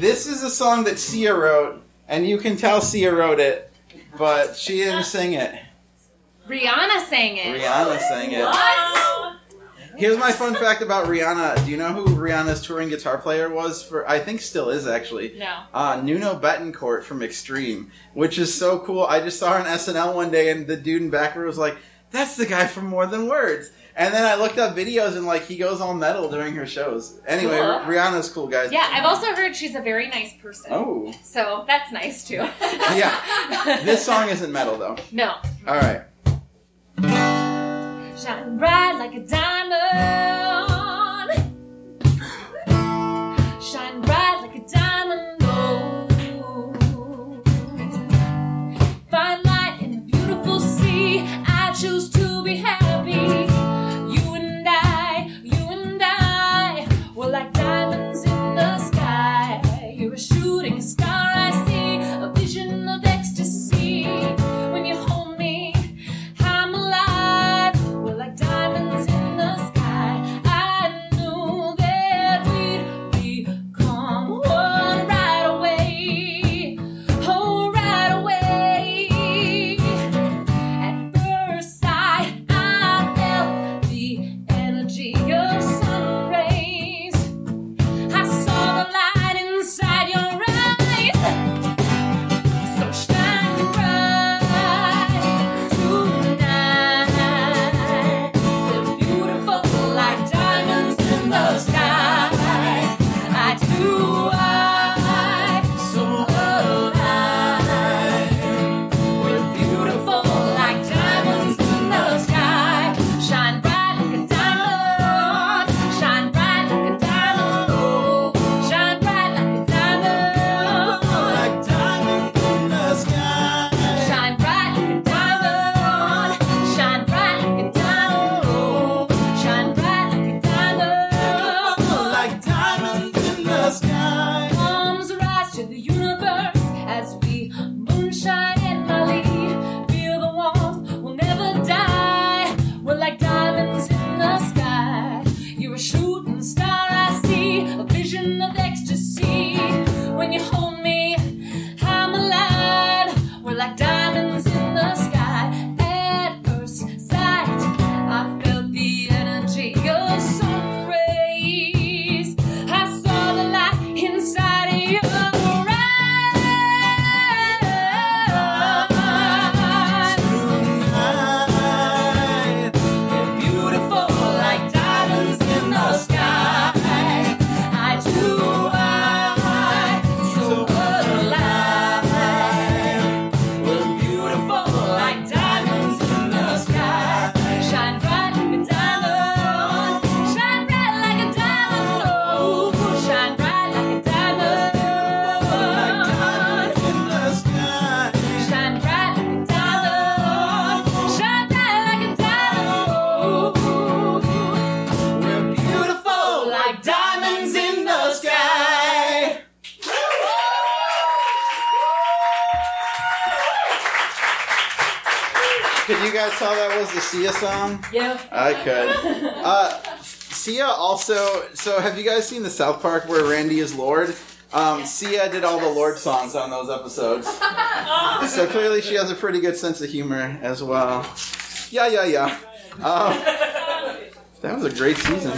This is a song that Sia wrote, and you can tell Sia wrote it, but she didn't sing it. Rihanna sang it. Rihanna sang it. What? Here's my fun fact about Rihanna. Do you know who Rihanna's touring guitar player was for? I think still is, actually. No. Nuno Bettencourt from Extreme, which is so cool. I just saw her on SNL one day, and the dude in back row was like, that's the guy from More Than Words. And then I looked up videos, and he goes all metal during her shows. Anyway, cool. Rihanna's cool, guys. Yeah, I've also heard she's a very nice person. Oh. So that's nice, too. Yeah. This song isn't metal, though. No. All right. Shine bright like a diamond. Shine bright like a diamond. Oh. Find light in a beautiful sea. I choose to be happy. You and I, we're like diamonds in the sky. You're a shooting star, I see, a vision of ecstasy. When you hold me, I'm alive. We're like diamonds in the sky. I knew that we'd become one right away. Oh, right away. At first sight, I felt the energy of sun rays. I saw the light inside your eyes. So shine bright tonight. They're beautiful like diamonds in the sky. I do, so alive. We're beautiful like diamonds in the sky. Shine bright like a diamond. Shine bright like a diamond. Oh, shine bright like a diamond. Like diamond in the sky. Shine bright like a diamond. Shine bright like a diamond. Oh, shine bright like a diamond. Like diamonds in the sky. Arms rise to the universe as we moonshine and Molly. Feel the warmth, we'll never die. We're like diamonds in the sky. You're a shooting star, I see, a vision of ecstasy. When you hold me, I'm alive. We're like diamonds in the sky. At first sight, I felt the energy of sun rays. I saw the light inside of your eyes. They're beautiful like diamonds in the sky. I do, so alive. We're beautiful like diamonds in the sky. Shine bright like a diamond. Shine bright like a diamond. Oh, shine bright like a diamond. In the sky. Shine bright like a diamond. Shine bright like a diamond. Oh, We're beautiful like diamonds in the sky. Could you guys tell that was the Sia song? Yeah. I could. Sia also. So, have you guys seen the South Park where Randy is Lord? Sia did all the Lord songs on those episodes. So clearly, she has a pretty good sense of humor as well. Yeah. That was a great season.